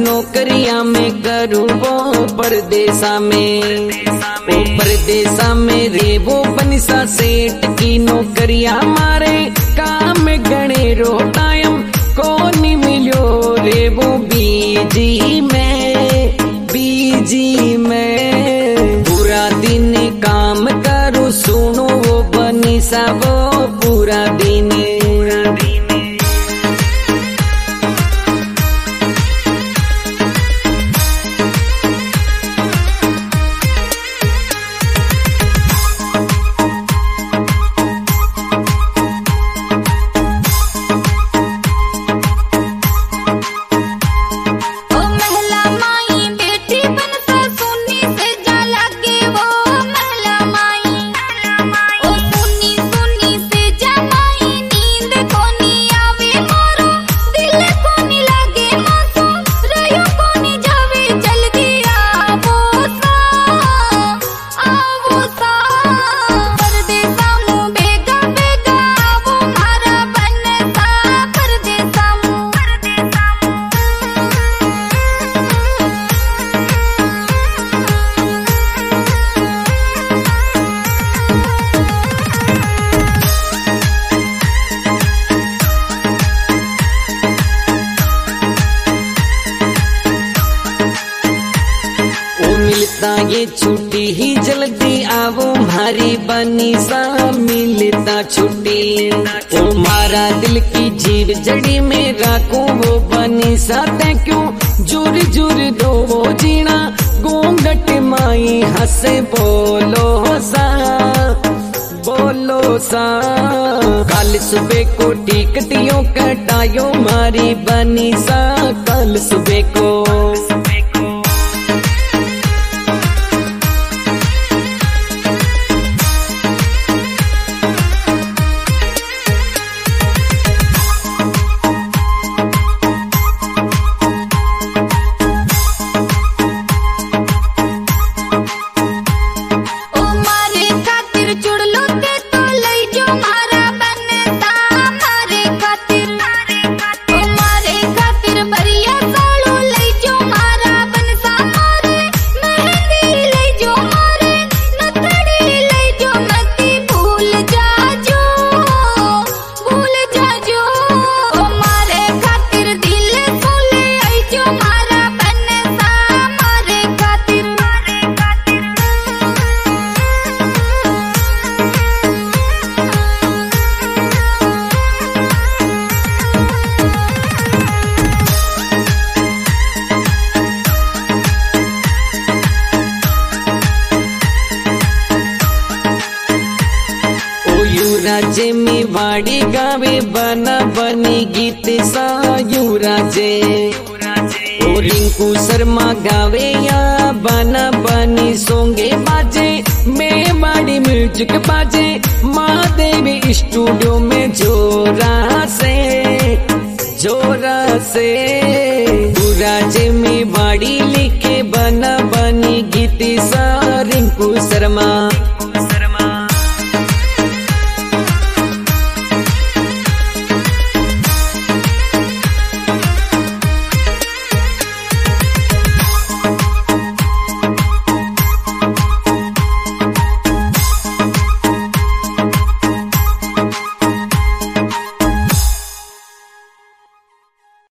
नौकरिया में करूँ वो परदेसा में, वो परदेसा में रे वो बनिसा सेठ की नौकरिया मारे काम गणे रो टाइम को नहीं मिलो रे वो बीजी में पूरा दिन काम करूँ सुनो वो बनिसा वो पूरा दिन। ये छुट्टी ही जल्दी आवो मारी बनिसा मिलता छुट्टी, ओ मारा दिल की जीव जड़ी में राखूं वो बनिसा ते क्यों जुर जुर दो वो जीना गोंगट माई हंसे बोलो सा कल सुबह को टिकटियों कटायो मारी बनिसा कल सुबह को। राजे में वाड़ी गावे बना बनी गीत सा युवराजे, ओ रिंकू शर्मा गावे या बना बनी सोंगे बाजे में वाड़ी म्यूजिक बाजे महादेवी स्टूडियो में जोरा से